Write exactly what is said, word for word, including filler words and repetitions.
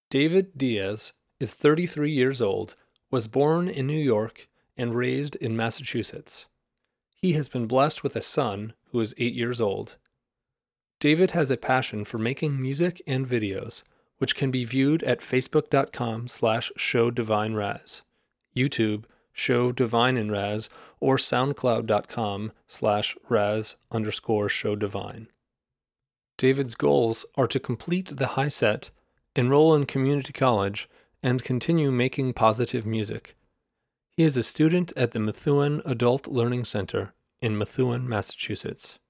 David Diaz is thirty-three years old, was born in New York, and raised in Massachusetts. He has been blessed with a son who is eight years old. David has a passion for making music and videos, which can be viewed at facebook.com slash showdivineraz, YouTube, show divine in raz, or soundcloud.com slash raz underscore showdivine. David's goals are to complete the high set, enroll in community college, and continue making positive music. He is a student at the Methuen Adult Learning Center in Methuen, Massachusetts.